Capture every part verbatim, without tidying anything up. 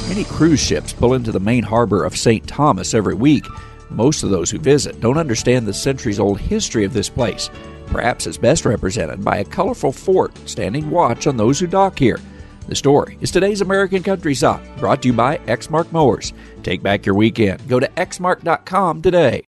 Many cruise ships pull into the main harbor of Saint Thomas every week. Most of those who visit don't understand the centuries-old history of this place. Perhaps it's best represented by a colorful fort standing watch on those who dock here. The story is today's American Countryside, brought to you by Exmark Mowers. Take back your weekend. Go to exmark dot com today.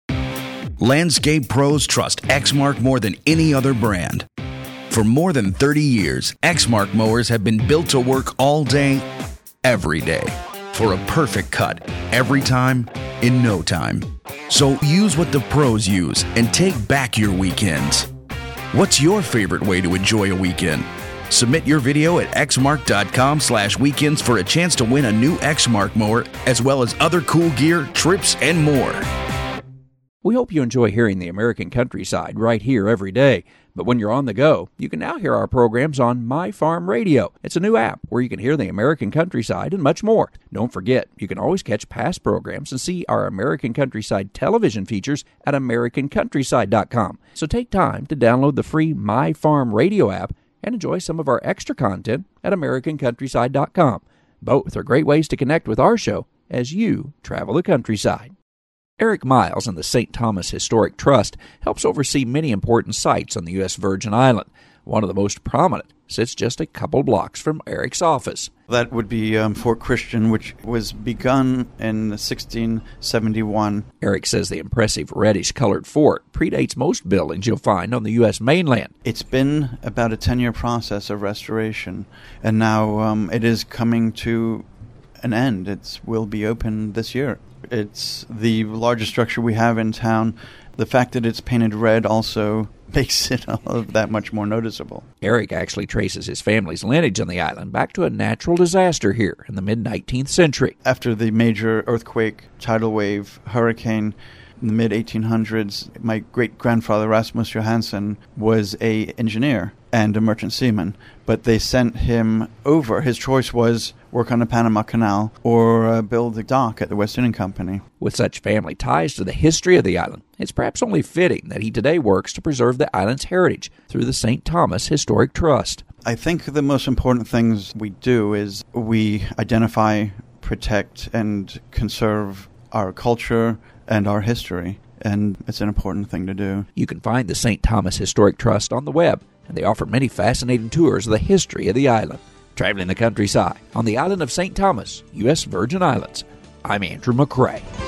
Landscape pros trust Exmark more than any other brand. For more than thirty years, Exmark mowers have been built to work all day, every day, for a perfect cut, every time, in no time. So use what the pros use and take back your weekends. What's your favorite way to enjoy a weekend? Submit your video at exmark dot com slash weekends for a chance to win a new Exmark mower, as well as other cool gear, trips, and more. We hope you enjoy hearing the American Countryside right here every day. But when you're on the go, you can now hear our programs on My Farm Radio. It's a new app where you can hear the American Countryside and much more. Don't forget, you can always catch past programs and see our American Countryside television features at american countryside dot com. So take time to download the free My Farm Radio app and enjoy some of our extra content at american countryside dot com. Both are great ways to connect with our show as you travel the countryside. Eric Miles and the Saint Thomas Historic Trust helps oversee many important sites on the U S Virgin Island. One of the most prominent sits just a couple blocks from Eric's office. That would be um, Fort Christian, which was begun in sixteen seventy-one. Eric says the impressive reddish-colored fort predates most buildings you'll find on the U S mainland. It's been about a ten-year process of restoration, and now um, it is coming to an end. It will be open this year. It's the largest structure we have in town. The fact that it's painted red also makes it all of that much more noticeable. Eric actually traces his family's lineage on the island back to a natural disaster here in the mid-nineteenth century. After the major earthquake, tidal wave, hurricane in the mid eighteen hundreds, my great-grandfather Rasmus Johansson was a engineer and a merchant seaman, but they sent him over. His choice was work on the Panama Canal or uh, build a dock at the West India Company. With such family ties to the history of the island, it's perhaps only fitting that he today works to preserve the island's heritage through the Saint Thomas Historic Trust. I think the most important things we do is we identify, protect, and conserve our culture and our history, and it's an important thing to do. You can find the Saint Thomas Historic Trust on the web, and they offer many fascinating tours of the history of the island. Traveling the countryside on the island of Saint Thomas, U S Virgin Islands, I'm Andrew McCrae.